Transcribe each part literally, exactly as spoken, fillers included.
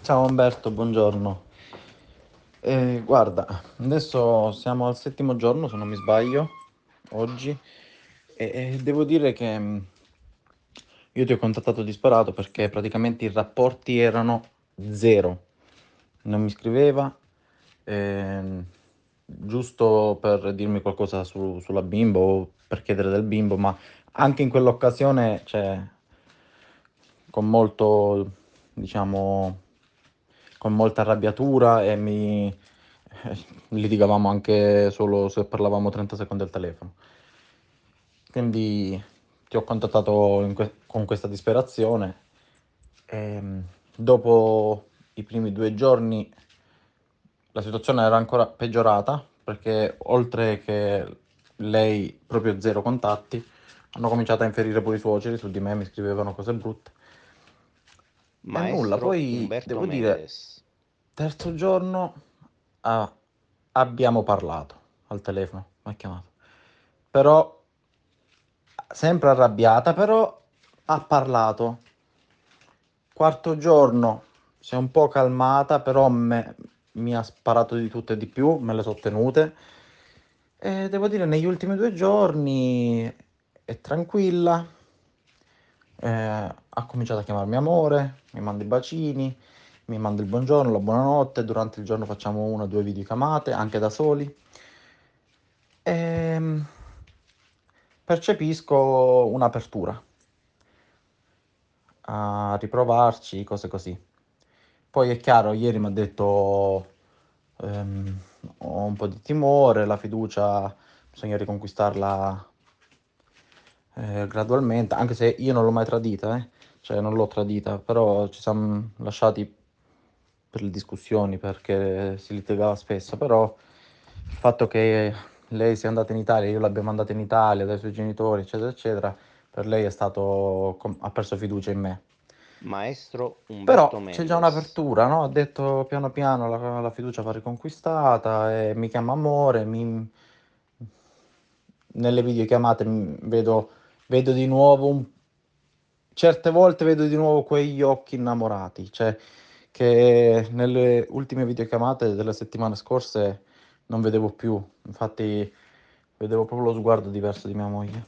Ciao Umberto, buongiorno. Eh, guarda, adesso siamo al settimo giorno, se non mi sbaglio, oggi, e, e devo dire che mh, io ti ho contattato disperato perché praticamente i rapporti erano zero. Non mi scriveva, ehm, giusto per dirmi qualcosa su- sulla bimbo o per chiedere del bimbo, ma anche in quell'occasione, cioè, con molto, diciamo, con molta arrabbiatura e mi eh, litigavamo anche solo se parlavamo trenta secondi al telefono. Quindi ti ho contattato in que- con questa disperazione. E, dopo i primi due giorni la situazione era ancora peggiorata perché oltre che lei proprio zero contatti, hanno cominciato a inferire pure i suoceri su di me, mi scrivevano cose brutte. E nulla, Maestro poi Umberto devo dire, Mendes. terzo giorno ah, abbiamo parlato al telefono, mi ha chiamato. Però, sempre arrabbiata, però ha parlato. Quarto giorno si è un po' calmata, però me- mi ha sparato di tutto e di più, me le so tenute. E devo dire, negli ultimi due giorni è tranquilla, eh, ha cominciato a chiamarmi amore, mi manda i bacini, mi manda il buongiorno, la buonanotte, durante il giorno facciamo una o due videochiamate, anche da soli. Ehm, Percepisco un'apertura a riprovarci, cose così. Poi è chiaro, ieri mi ha detto ehm, ho un po' di timore, la fiducia bisogna riconquistarla eh, gradualmente, anche se io non l'ho mai tradita, eh. Cioè non l'ho tradita, però ci siamo lasciati per le discussioni perché si litigava spesso, però il fatto che lei sia andata in Italia, io l'abbia mandata in Italia dai suoi genitori, eccetera, eccetera, per lei è stato, com- ha perso fiducia in me. Maestro Umberto Però c'è già Mendes. un'apertura, no? Ha detto piano piano la, la fiducia va riconquistata e mi chiama amore, mi- nelle videochiamate mi- vedo, vedo di nuovo un... certe volte vedo di nuovo quegli occhi innamorati, cioè che nelle ultime videochiamate delle settimane scorse non vedevo più, infatti vedevo proprio lo sguardo diverso di mia moglie.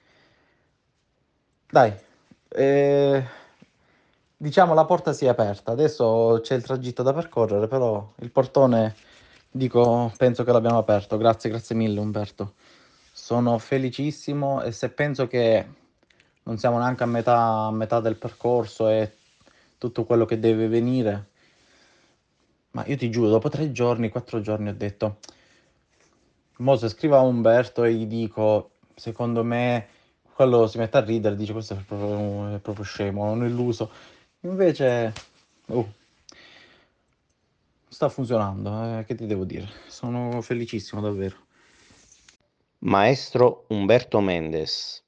Dai, eh, diciamo la porta si è aperta, adesso c'è il tragitto da percorrere, però il portone, dico, penso che l'abbiamo aperto. Grazie, grazie mille Umberto. Sono felicissimo e se penso che non siamo neanche a metà, a metà del percorso e tutto quello che deve venire, ma io ti giuro, dopo tre giorni, quattro giorni ho detto, mo se scrivo a Umberto e gli dico, secondo me, quello si mette a ridere, dice questo è proprio, è proprio scemo, un illuso. Invece, oh, sta funzionando, eh, che ti devo dire? Sono felicissimo davvero. Maestro Umberto Mendes.